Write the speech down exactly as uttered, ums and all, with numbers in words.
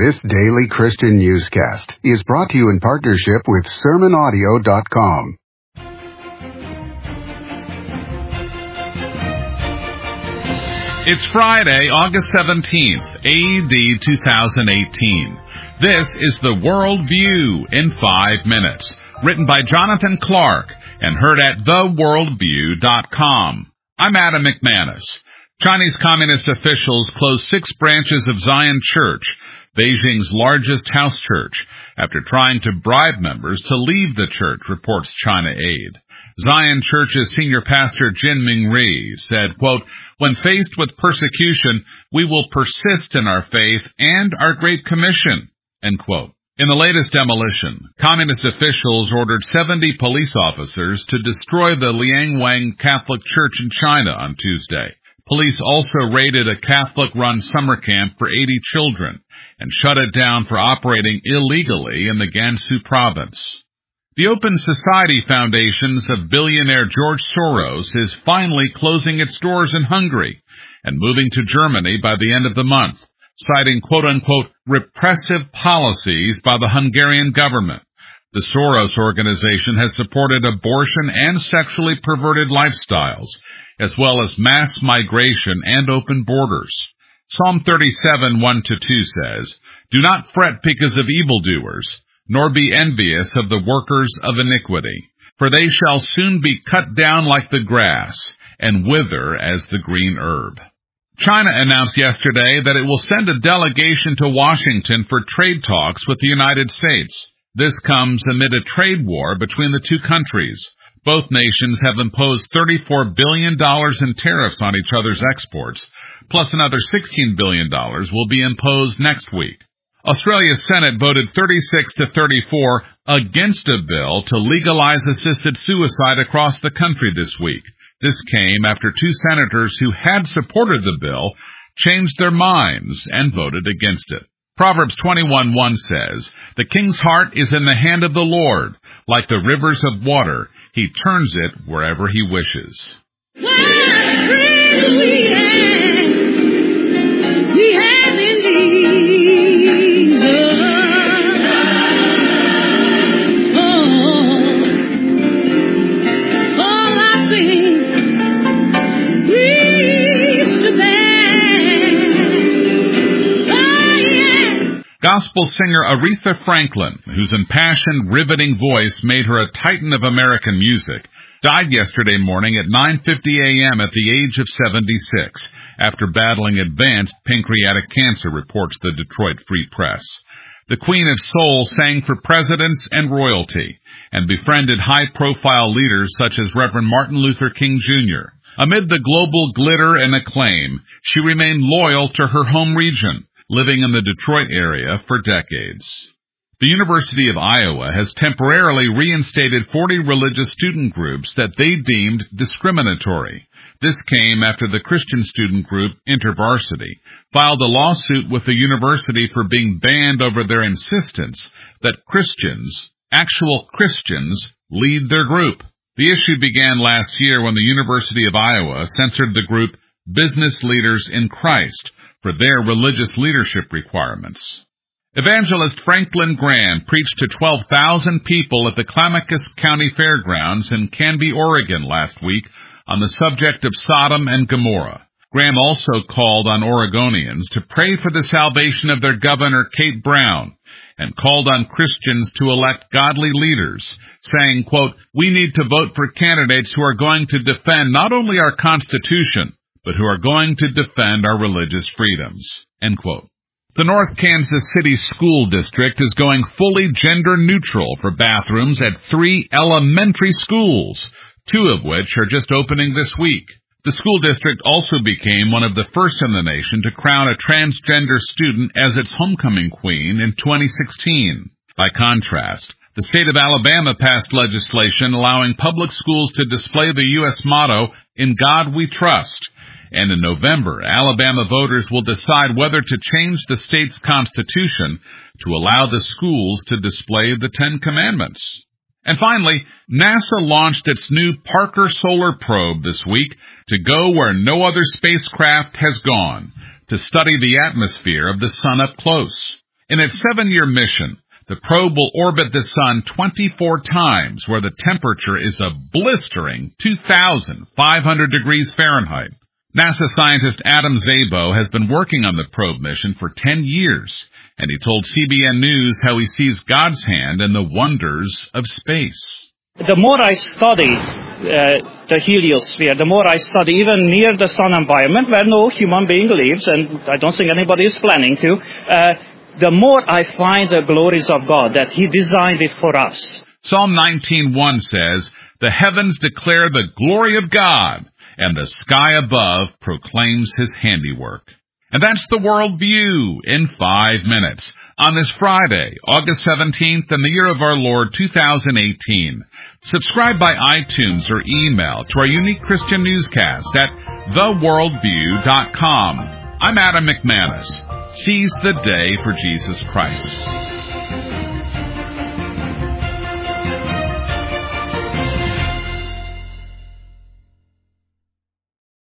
This daily Christian newscast is brought to you in partnership with sermon audio dot com. It's Friday, August seventeenth, A D two thousand eighteen. This is the World View in five minutes, written by Jonathan Clark and heard at the world view dot com. I'm Adam McManus. Chinese Communist officials closed six branches of Zion Church, Beijing's largest house church, after trying to bribe members to leave the church, reports China Aid. Zion Church's senior pastor Jin Ming Ri said, quote, "When faced with persecution, we will persist in our faith and our Great Commission," end quote. In the latest demolition, communist officials ordered seventy police officers to destroy the Liangwang Catholic Church in China on Tuesday. Police also raided a Catholic-run summer camp for eighty children and shut it down for operating illegally in the Gansu province. The Open Society Foundations of billionaire George Soros is finally closing its doors in Hungary and moving to Germany by the end of the month, citing quote-unquote repressive policies by the Hungarian government. The Soros organization has supported abortion and sexually perverted lifestyles, as well as mass migration and open borders. Psalm thirty-seven, one to two says, "Do not fret because of evildoers, nor be envious of the workers of iniquity, for they shall soon be cut down like the grass, and wither as the green herb." China announced yesterday that it will send a delegation to Washington for trade talks with the United States. This comes amid a trade war between the two countries. Both nations have imposed thirty-four billion dollars in tariffs on each other's exports, plus another sixteen billion dollars will be imposed next week. Australia's Senate voted thirty-six to thirty-four against a bill to legalize assisted suicide across the country this week. This came after two senators who had supported the bill changed their minds and voted against it. Proverbs twenty-one, one says, "The king's heart is in the hand of the Lord. Like the rivers of water, he turns it wherever he wishes." What a friend we have, we have in Jesus. Oh, all I sing, reach the band. Oh, yeah. Gospel singer Aretha Franklin, whose impassioned, riveting voice made her a titan of American music, died yesterday morning at nine fifty a.m. at the age of seventy-six, after battling advanced pancreatic cancer, reports the Detroit Free Press. The Queen of Soul sang for presidents and royalty, and befriended high-profile leaders such as Reverend Martin Luther King Junior Amid the global glitter and acclaim, she remained loyal to her home region, living in the Detroit area for decades. The University of Iowa has temporarily reinstated forty religious student groups that they deemed discriminatory. This came after the Christian student group, InterVarsity, filed a lawsuit with the university for being banned over their insistence that Christians, actual Christians, lead their group. The issue began last year when the University of Iowa censored the group Business Leaders in Christ for their religious leadership requirements. Evangelist Franklin Graham preached to twelve thousand people at the Clamacus County Fairgrounds in Canby, Oregon last week on the subject of Sodom and Gomorrah. Graham also called on Oregonians to pray for the salvation of their governor, Kate Brown, and called on Christians to elect godly leaders, saying, quote, "We need to vote for candidates who are going to defend not only our Constitution, but who are going to defend our religious freedoms," end quote. The North Kansas City School District is going fully gender-neutral for bathrooms at three elementary schools, two of which are just opening this week. The school district also became one of the first in the nation to crown a transgender student as its homecoming queen in twenty sixteen. By contrast, the state of Alabama passed legislation allowing public schools to display the U S motto, "In God We Trust." And in November, Alabama voters will decide whether to change the state's constitution to allow the schools to display the Ten Commandments. And finally, NASA launched its new Parker Solar Probe this week to go where no other spacecraft has gone, to study the atmosphere of the sun up close. In its seven-year mission, the probe will orbit the sun twenty-four times, where the temperature is a blistering two thousand five hundred degrees Fahrenheit. NASA scientist Adam Szabo has been working on the probe mission for ten years, and he told C B N News how he sees God's hand in the wonders of space. The more I study uh, the heliosphere, the more I study even near the sun environment, where no human being lives, and I don't think anybody is planning to, uh, the more I find the glories of God, that He designed it for us. Psalm nineteen one says, "The heavens declare the glory of God, and the sky above proclaims His handiwork." And that's the World View in five minutes on this Friday, August seventeenth, in the year of our Lord two thousand eighteen. Subscribe by iTunes or email to our unique Christian newscast at the world view dot com. I'm Adam McManus. Seize the day for Jesus Christ.